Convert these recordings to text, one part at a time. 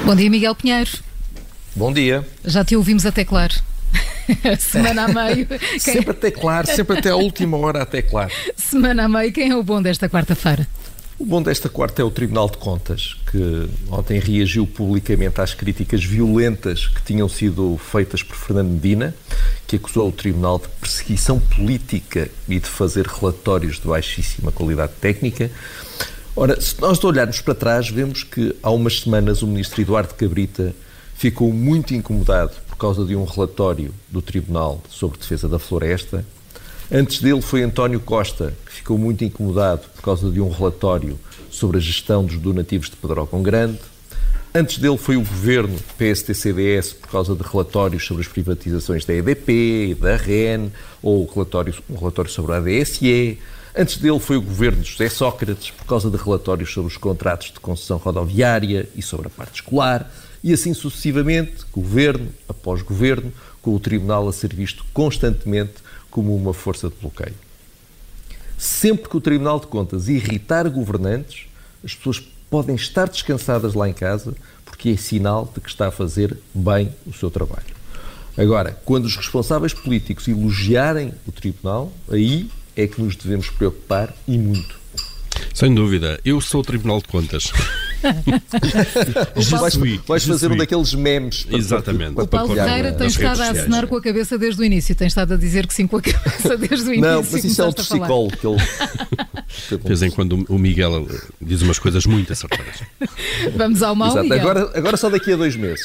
Bom dia, Miguel Pinheiro. Bom dia. Já te ouvimos a teclar. Semana a meio. Sempre a teclar, sempre até à última hora a teclar. Semana a meio, quem é o bom desta quarta-feira? O bom desta quarta é o Tribunal de Contas, que ontem reagiu publicamente às críticas violentas que tinham sido feitas por Fernando Medina, que acusou o Tribunal de perseguição política e de fazer relatórios de baixíssima qualidade técnica. Ora, se nós olharmos para trás, vemos que há umas semanas o ministro Eduardo Cabrita ficou muito incomodado por causa de um relatório do Tribunal sobre defesa da floresta. Antes dele foi António Costa, que ficou muito incomodado por causa de um relatório sobre a gestão dos donativos de Pedrógão Grande. Antes dele foi o governo PST-CDS por causa de relatórios sobre as privatizações da EDP, da REN, ou um relatório sobre a ADSE. Antes dele foi o governo de José Sócrates por causa de relatórios sobre os contratos de concessão rodoviária e sobre a parte escolar. E assim sucessivamente, governo após governo, com o Tribunal a ser visto constantemente como uma força de bloqueio. Sempre que o Tribunal de Contas irritar governantes, as pessoas podem estar descansadas lá em casa, porque é sinal de que está a fazer bem o seu trabalho. Agora, quando os responsáveis políticos elogiarem o Tribunal, aí é que nos devemos preocupar, e muito. Sem dúvida. Eu sou o Tribunal de Contas. Vais fazer um daqueles memes. Exatamente. O Paulo Ferreira tem estado a acenar com a cabeça desde o início. Tem estado a dizer que sim com a cabeça desde o início. Não, mas isso é um torcicolo que ele... De vez em quando o Miguel diz umas coisas muito acertadas. Vamos ao mal, Miguel. Agora só daqui a 2 meses.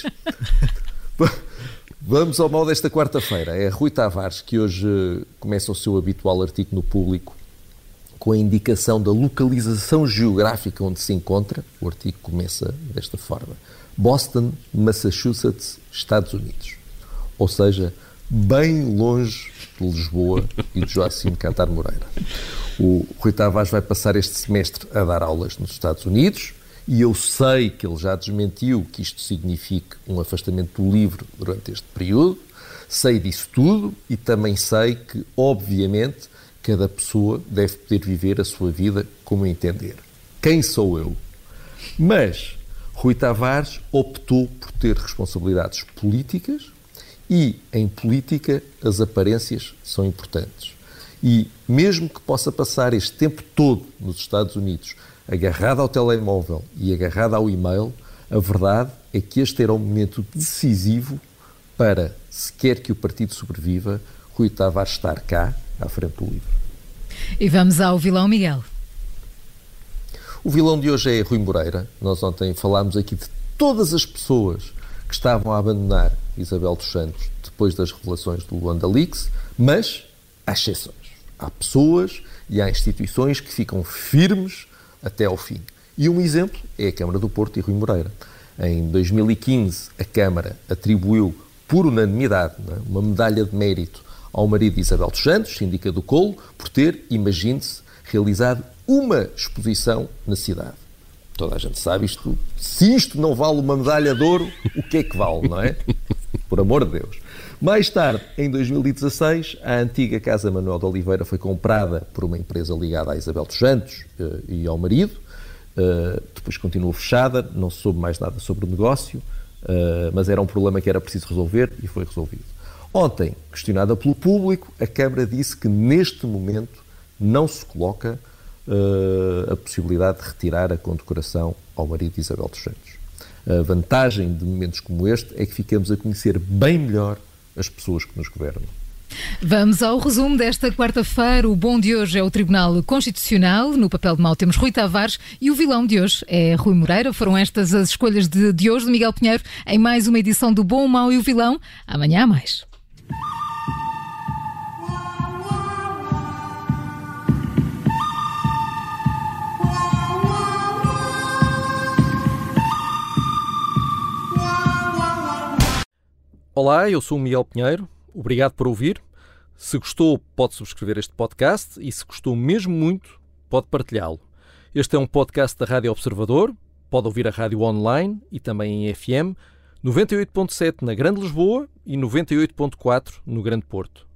Vamos ao mal desta quarta-feira. É Rui Tavares que hoje começa o seu habitual artigo no Público com a indicação da localização geográfica onde se encontra. O artigo começa desta forma: Boston, Massachusetts, Estados Unidos. Ou seja, bem longe de Lisboa e de Joacim Cantar Moreira. O Rui Tavares vai passar este semestre a dar aulas nos Estados Unidos e eu sei que ele já desmentiu que isto signifique um afastamento do livro durante este período. Sei disso tudo e também sei que, obviamente, cada pessoa deve poder viver a sua vida como entender. Quem sou eu? Mas Rui Tavares optou por ter responsabilidades políticas e, em política, as aparências são importantes. E, mesmo que possa passar este tempo todo nos Estados Unidos agarrado ao telemóvel e agarrado ao e-mail, a verdade é que este era um momento decisivo para, se quer que o partido sobreviva, Rui Tavares estar cá, à frente do livro. E vamos ao vilão, Miguel. O vilão de hoje é Rui Moreira. Nós ontem falámos aqui de todas as pessoas que estavam a abandonar Isabel dos Santos depois das revelações do Luanda Leaks, mas há exceções. Há pessoas e há instituições que ficam firmes até ao fim. E um exemplo é a Câmara do Porto e Rui Moreira. Em 2015, a Câmara atribuiu, por unanimidade, uma medalha de mérito ao marido de Isabel dos Santos, síndica do Colo, por ter, imagine-se, realizado uma exposição na cidade. Toda a gente sabe isto. Se isto não vale uma medalha de ouro, o que é que vale, não é? Por amor de Deus. Mais tarde, em 2016, a antiga Casa Manuel de Oliveira foi comprada por uma empresa ligada à Isabel dos Santos e ao marido. Depois continuou fechada, não se soube mais nada sobre o negócio, mas era um problema que era preciso resolver e foi resolvido. Ontem, questionada pelo Público, a Câmara disse que neste momento não se coloca a possibilidade de retirar a condecoração ao marido de Isabel dos Santos. A vantagem de momentos como este é que ficamos a conhecer bem melhor as pessoas que nos governam. Vamos ao resumo desta quarta-feira. O bom de hoje é o Tribunal Constitucional. No papel de mau temos Rui Tavares e o vilão de hoje é Rui Moreira. Foram estas as escolhas de hoje de Miguel Pinheiro em mais uma edição do Bom, o Mau e o Vilão. Amanhã há mais. Olá, eu sou o Miguel Pinheiro. Obrigado por ouvir. Se gostou, pode subscrever este podcast e se gostou mesmo muito, pode partilhá-lo. Este é um podcast da Rádio Observador. Pode ouvir a rádio online e também em FM, 98.7 na Grande Lisboa e 98.4 no Grande Porto.